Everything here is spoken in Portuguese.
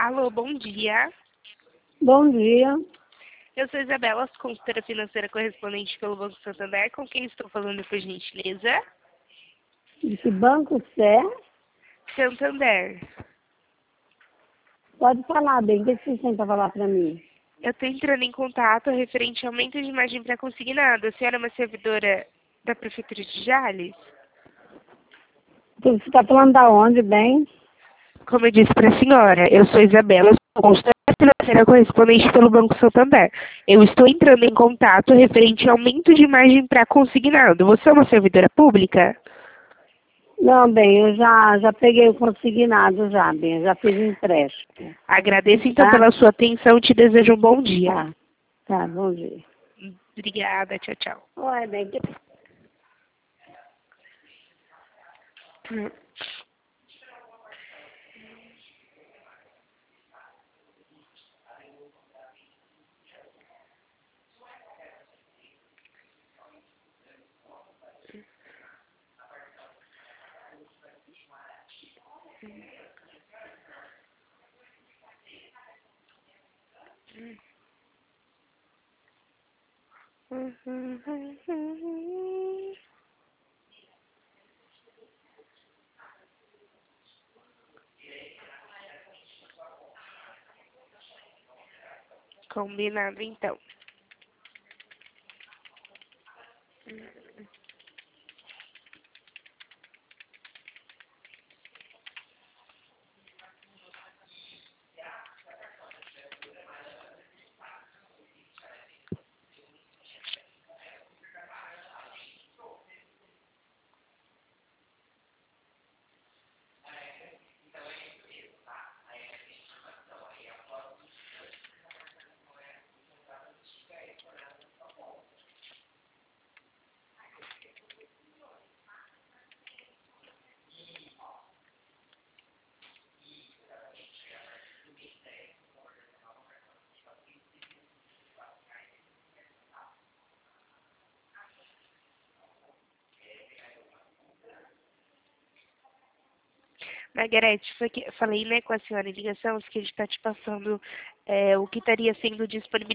Alô, bom dia. Bom dia. Eu sou Isabela, consultora financeira correspondente pelo Banco Santander. Com quem estou falando, por gentileza? De que banco você é? Santander. Pode falar bem. O que vocês têm para falar para mim? Eu estou entrando em contato referente ao aumento de imagem para consignado. A senhora é uma servidora da Prefeitura de Jales? Você está falando da onde, bem? Como eu disse para a senhora, eu sou Isabela, sou consultora financeira correspondente pelo Banco Santander. Eu estou entrando em contato referente ao aumento de imagem para consignado. Você é uma servidora pública? Não, bem, eu já peguei o consignado já, bem. Eu já fiz o empréstimo. Agradeço então Tá? pela sua atenção e te desejo um bom dia. Tá, bom dia. Obrigada, tchau, tchau. Oi, bem. Combinado então. Margarete, falei, né, com a senhora em ligação, que a gente está te passando o que estaria sendo disponibilizado.